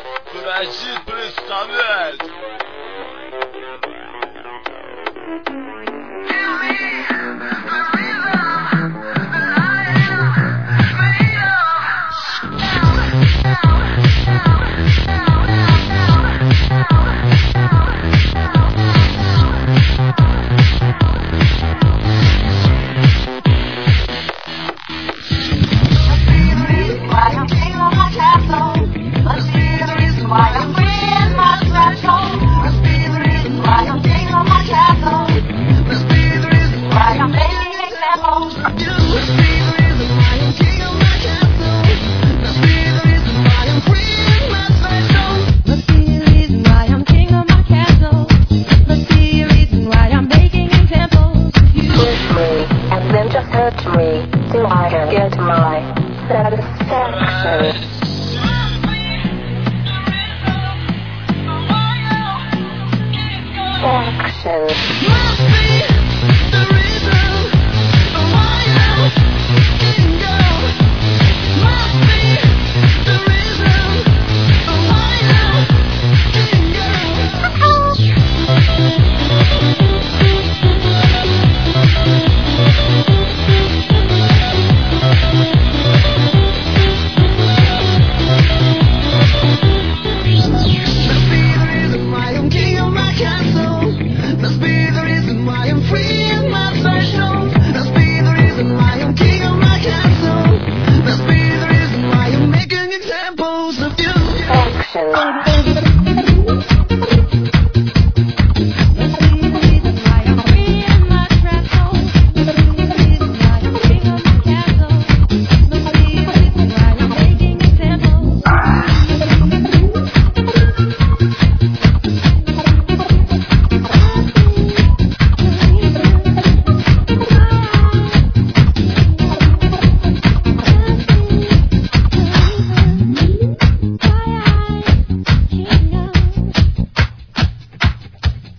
Бразил представляет. So I can get my satisfaction. Must be the reason why you can go. Must be the reason why Must be the reason why I'm free in my fashion. Must be the reason why I'm king of my castle. Must be the reason why I'm making examples of you. Action.